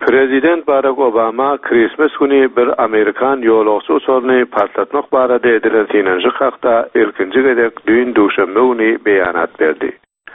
Prezident Barack Obama Christmas günü bir Amerikan ýolagçy uçagyny patlatmak barada edilen tinanjy hakda ilkinji gedek dün duşanbe günü beýanat berdi.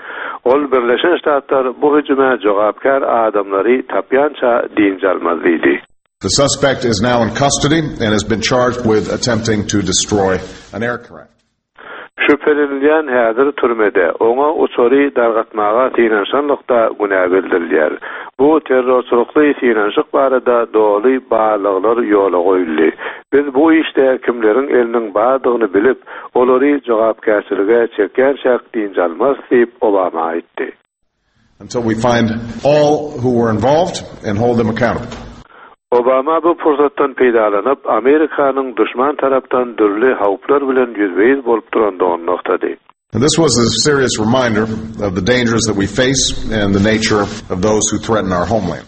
Ol Birleşen Ştatlar bu hüjüme jogapkar adamlary tapýança diňjalmazlydy. The suspect is now in custody and has been charged with attempting to destroy an aircraft. Şüphelenilýän häzir türmede, oňa uçary dargatmaga tinanşanlykda günä bildirilýär. Bu terrorçylykly tinanşyk barada doly bağlyklar ýola goýuldy. Biz bu işde kimlerin eliniň bardygyny bilip, olary jogapkärçilige çeken şak diňjalmaz diýip Obama aýtdy. Until we find all who were involved and hold them accountable. Obama bu fursatdan peýdalanyp Amerikanyň düşman tarapdan dürli hawplar bilen ýüzbeýiz bolup durandygyny noktady. And this was a serious reminder of the dangers that we face and the nature of those who threaten our homeland.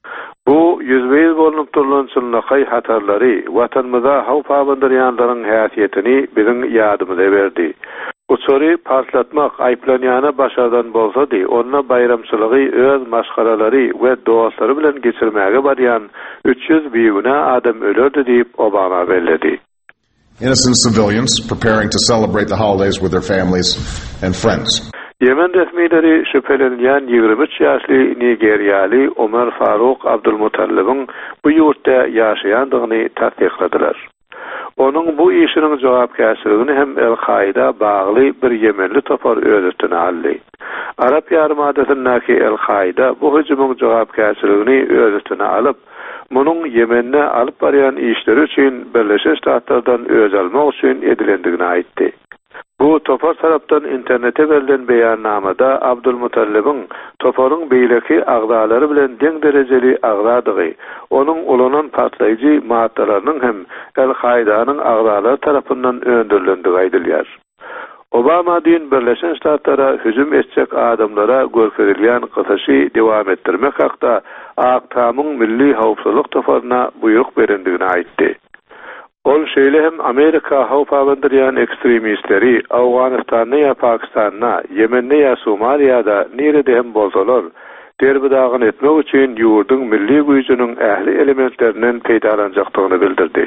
Bu ýüzbeýiz bolup duran çynlykay hatarlary, watanymyza hawp abandyrýanlaryň häsiýetini biziň ýadymyza berdi. Uçary patlatmak aýplanýana başardan bolsady, onna bayramçylygy öz maşgaralary we dostlary bilen geçirmäge barýan 300 beýgüne adam ölerdi diýip Obama belledi. Innocent civilians preparing to celebrate the holidays with their families and friends. Yemen resmileri şüphelenýän 23 ýaşly Nigeriýaly Omar Faruk Abdulmutallabyň bu ýurtda ýaşaýandygyny tasdiqladylar. Onun bu işinin jogapkärçiligini hem El-Qaida bagly bir Yemenli topar öz üstüne aldy. Arap ýarymadasyndaki El-Qaida bu hüjümüň jogapkärçiligini öz üstüne alyp, munyň Yemenне alyp barýan işleri üçin Birleşen Ştatlardan öz almak üçin edilendigini aýtdy. Bu topar tarapdan internete berilen beýannamada Abdulmutallabyň toparyň beýleki agdalary bilen deň derejeli agdadygy, onuň ulanan patlaýjy maddalarynyň hem El-Qaidanyň agdalary tarapyndan öndürilendigi aýdylýar. Obama din Birleşen Ştatlara hüjüm etjek adamlara görkezilýän gysaşy dowam etdirmek hakda Aktamyň milli hawpsuzlyk toparyna buyruk berendigini aýtdy. Ol şeýle hem Amerika hawp abandyrýan ekstremistleri Awganistanda ýa Pakistanda, Yemende ýa Somaliýada nerede hem bolsalar, derbidagyny etmek üçin ýurduň milli güýjüniň ähli elementlerinden peýdalanjakdygyny bildirdi.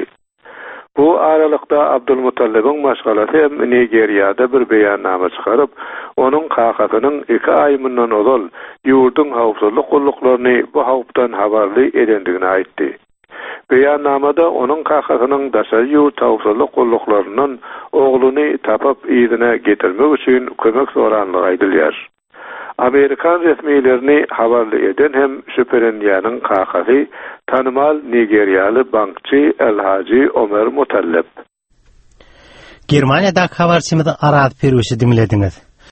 Bu aralykda Abdulmutallabyň maşgalasy hem Nigeriýada bir beýannama çykaryp, onuň kakasynyň 2 aý mundan ozal ýurduň hawpsuzlyk gullaklaryny bu hawpdan habarly edendigini aýtdy. Beýannamada onuň kakasynyň daşary ýurt hawpsuzlyk gullaklarynyň ogluny tapyp ýerine getirmek üçin kömek soranlygy aýdylýar. Amerikan resmiýetlerini habarly eden hem şüphelenýäniň kakasy tanymal Nigeriýaly bankçy Elhaji Ömer Mutallab. Germaniýada habarçymyzy Arat Perwişi dinlediňiz.